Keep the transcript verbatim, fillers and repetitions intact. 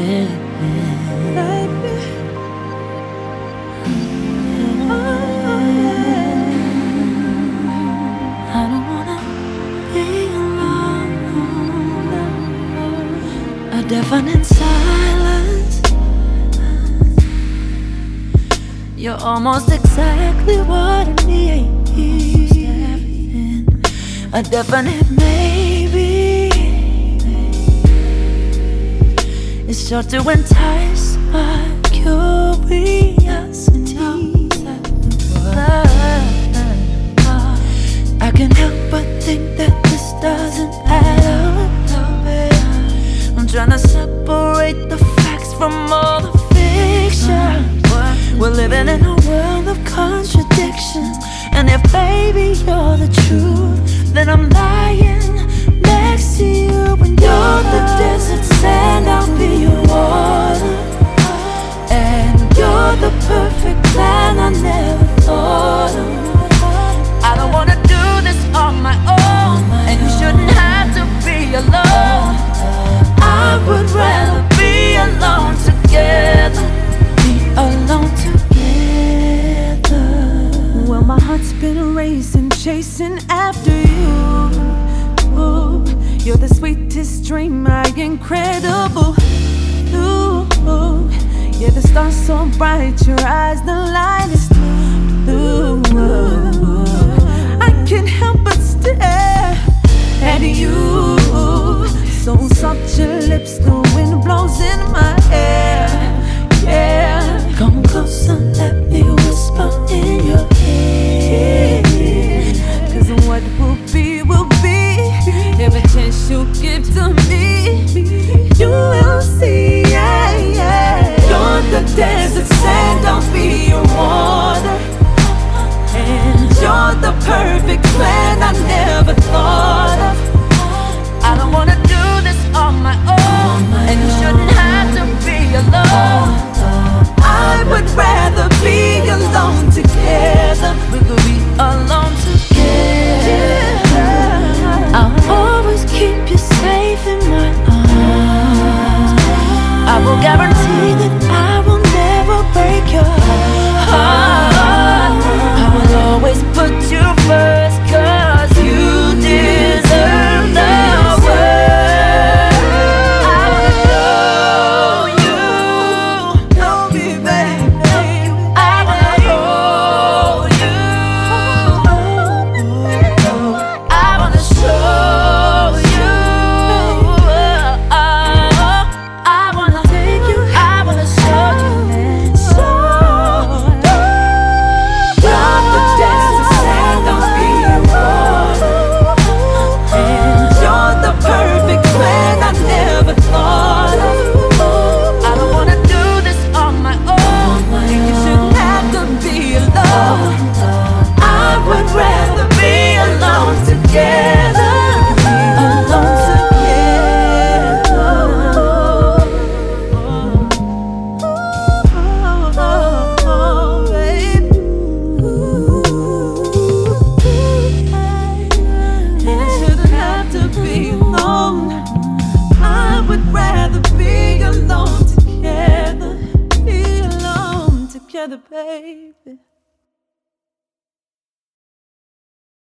baby. Oh, yeah. I don't wanna be alone. A deafening silence. You're almost exactly what I need. A definite maybe. It's sure to entice my curiosity. I can't help but think that this doesn't add up. I'm trying to separate the facts from all the fiction. We're living in a world of contradictions, and if baby you're the truth, then I'm lying next to you. When you're the desert sand, I'll be your water, and you're the perfect plan I never thought of. I don't wanna do this on my own, and you shouldn't have to be alone. I would rather be alone together. Be alone together. Well, my heart's been racing, chasing after you. Ooh, you're the sweetest dream, my incredible. Ooh, ooh, yeah, the stars so bright, your eyes the lightest. Ooh, ooh, I can't help but stare at you. So soft your lips, the wind blows in my hair. Yeah, come closer, let me whisper in your ear. Cause what will be, will be. Every chance you give to me, you will see, yeah, yeah. You're the desert sand, I'll be your water, And you're the perfect plan I never thought of. I don't wanna do this on my own, and you shouldn't have to be alone. I would rather be alone together. We could be alone together. I'll always keep you safe in my arms. I will guarantee that I will never break your heart. I will always put you first, cause you deserve the world. I wanna know you, know me, baby. I wanna hold you. I wanna show you. I wanna take you. I wanna show you. You're the desert sand, I'll be your water, and you're the perfect plan I never thought of. I don't wanna do this on my own, and you shouldn't have to be alone. I would rather be alone together. Alone together, baby.